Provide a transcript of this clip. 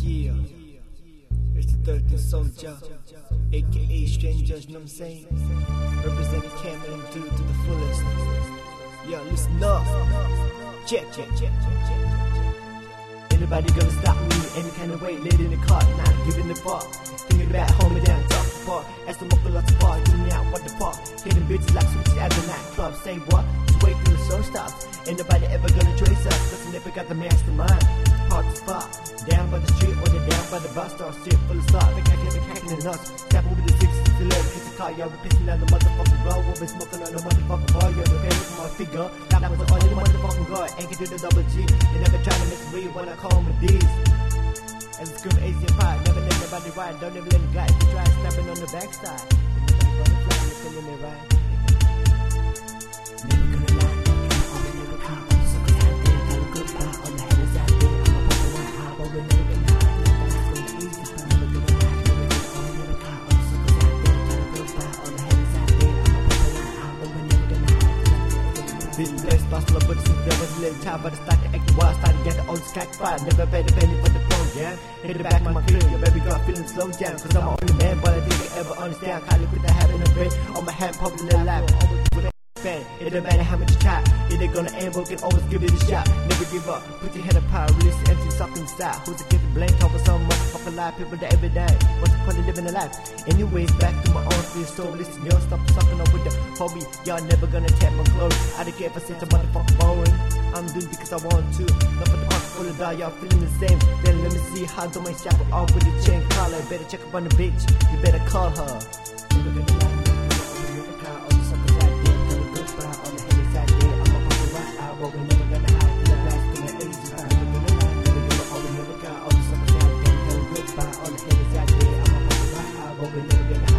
Yeah, it's the 13th Soldier, aka Strangers, know what I'm saying? Representing Cameron and Dude to the fullest. Yo, listen up. Check. Anybody gonna stop me any kind of way? Late in the car, not giving the fuck. Thinking about home and down, top the park. As the muffler lots of bar, giving me out what the fuck. Hitting bitches like switches at the nightclub. Say what? Just wait till the show stops. Ain't nobody ever gonna trace us, cause I never got the mastermind. Hard to spot. Down by the street or they're down by the bus stop. Shit full of start, make hacking the nuts. Tap over the 6 to 11, hit the car, yeah, we're pissing out the motherfucking road. We've been smoking on the motherfucking bar, yeah, we're paying for my figure. That was the only motherfucking guy, ain't can do the double G. They never try to mess with you when I call them with these. As a scream Asian pie, never let nobody ride, don't ever let them glide. They try snapping on the backside. Never gonna fly, never let me ride. Never gonna lie, I'm never caught. I'm so glad they got a good bar on the headers out there. I'm a fucking one high, but we're never gonna hide. That's gonna be easy, I'm never gonna lie. I'm never caught. I'm so glad they got a good bar on the headers out there. I'm a fucking one high, but we're never gonna hide. Been blessed by slow, but since there was a little time, but I started acting wild, started getting old skack fire. Never paid a penny for the phone, yeah. Hit the back of my clip, your baby girl feeling slow jam. Cause I'm only man, but I didn't ever understand. Kinda quit the having a brain on my hand, pumping the life. Always with a fan, it don't matter how much you try. If they gonna aim, we can always give it a shot. Never give up, put your head up high, release the empty stuff inside. Who's to get the blame? Talk with some motherfucking life, people that every day. What's the point of living a life? Anyways, back to my own free soul. Listen, yo, stop sucking up with the hobby. Y'all never gonna tap my clothes. I don't care if I say to motherfucking boring. I'm doing because I want to. Not for the pocket full of die, y'all feeling the same. Then let me see how do my shackle off with the chain collar. Better check up on the bitch, you better call her. Never gonna lie, never cry. All the suckers out there, tell a good spot on the headers out there. I'm a fucking right out, but we're never gonna hide. Till the last thing I age is high. Never gonna lie, never give up, never cry. All the suckers out there, tell a good spot on the headers out there. I'm a fucking right out, but we're never gonna hide.